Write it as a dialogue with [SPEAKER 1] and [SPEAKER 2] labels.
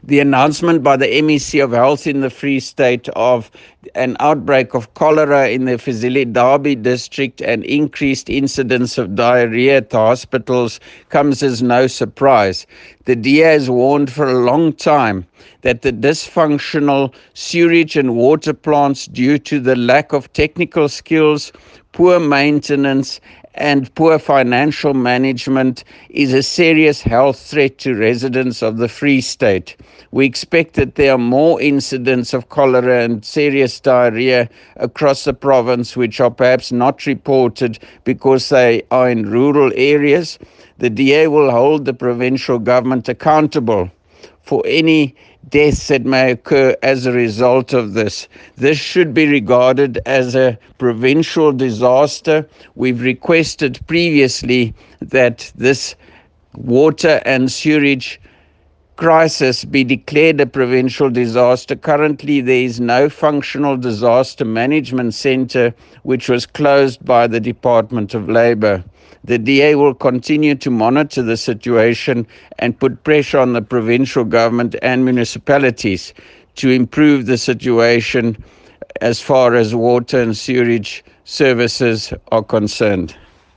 [SPEAKER 1] The announcement by the MEC of Health in the Free State of an outbreak of cholera in the Fezile Derby district and increased incidence of diarrhea at the hospitals comes as no surprise. The DA has warned for a long time that the dysfunctional sewage and water plants, due to the lack of technical skills, poor maintenance, and poor financial management, is a serious health threat to residents of the Free State. We expect that there are more incidents of cholera and serious diarrhea across the province, which are perhaps not reported because they are in rural areas. The DA will hold the provincial government accountable for any deaths that may occur as a result of this. This should be regarded as a provincial disaster. We've requested previously that this water and sewage crisis be declared a provincial disaster. Currently, there is no functional disaster management center, which was closed by the Department of Labor. The DA will continue to monitor the situation and put pressure on the provincial government and municipalities to improve the situation as far as water and sewage services are concerned.